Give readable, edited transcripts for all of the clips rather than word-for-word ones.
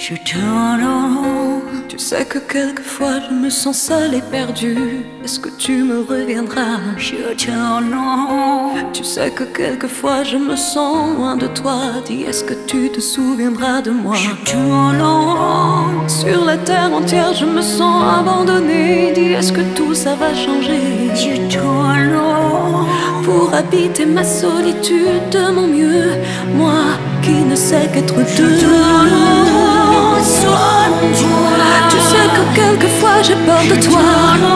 Je tourne en rond. Tu sais que quelquefois je me sens seule et perdue. Est-ce que tu me reviendras? Je tourne en rond. Tu sais que quelquefois je me sens loin de toi. Dis, est-ce que tu te souviendras de moi? Je tourne en rond. Sur la terre entière je me sens abandonnée. Dis, est-ce que tout ça va changer? Je tourne en rond. Pour habiter ma solitude de mon mieux, moi qui ne sais qu'être deux. Tu sais que quelquefois j'ai peur de toi.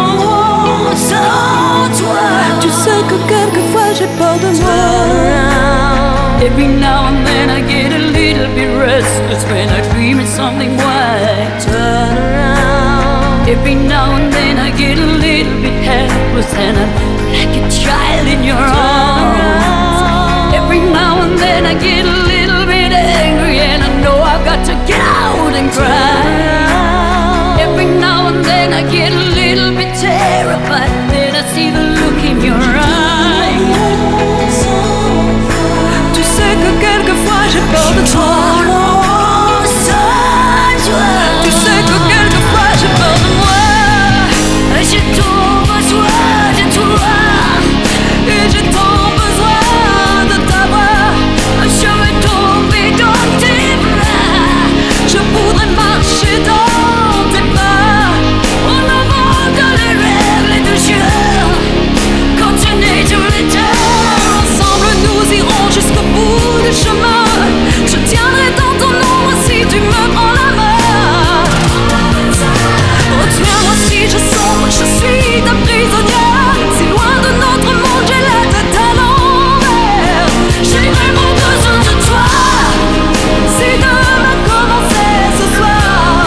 Tu sais que quelquefois j'ai peur de moi. Every now and then I get a little bit restless when I dream of something white. Turn around. Every now and then I get a little bit helpless and I'm like a child in your arms. Every now and then I get a little bit angry and I know I've got to get out and cry. Every now and then I get a little bit terrified, then I see the look in your eyes. Tu sais que quelquefois j'ai peur de toi. Tu sais que quelquefois j'ai peur de moi. J'ai tant besoin de toi. Et j'ai tant besoin de t'avoir. Je veux tomber dans tes bras. Je voudrais marcher dans tes pas. En avant que les rêves et de jeu continuent tous les temps. Ensemble nous irons jusqu'au bout du chemin. Je tiendrai dans ton ombre si tu me prends la main. Retiens-moi si je sombre, je suis ta prisonnière. Si loin de notre monde j'ai la tête à l'envers. J'ai vraiment besoin de toi. Si demain commençait ce soir.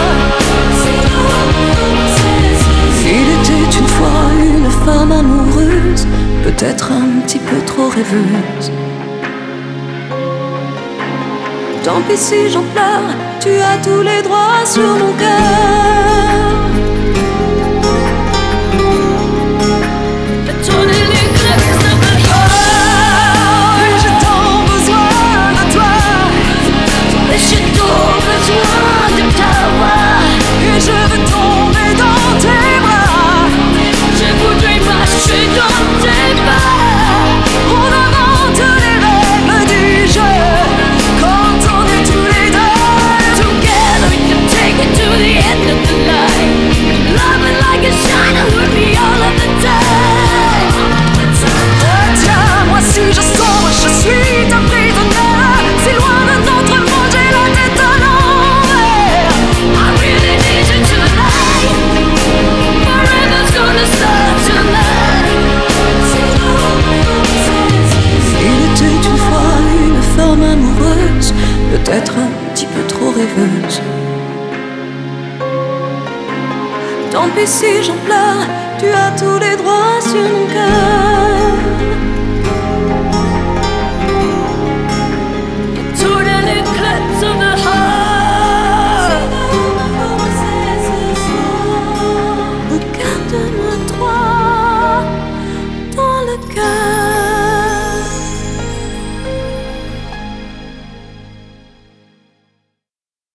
Il était une fois une femme amoureuse, peut-être un petit peu trop rêveuse. Tant pis si j'en pleure, tu as tous les droits sur mon cœur. Tourner les crêpes de ma Et j'ai tant besoin de toi. J'ai tant besoin de t'avoir. Et je veux tomber dans tes bras. Je voudrais marcher dans tes pas. On invente les règles du jeu quand on est tous les deux. Together we can take it to the end of the line. Love it like a shiner with me all of the time. Retiens-moi si je sombre, je suis ta prisonnière. Si loin de notre monde, j'ai la tête à l'envers. I really need you tonight. Forever's gonna start tonight. Il était une fois une femme amoureuse, peut-être un petit peu trop rêveuse. Tant pis si j'en pleure, tu as tous les droits sur mon cœur.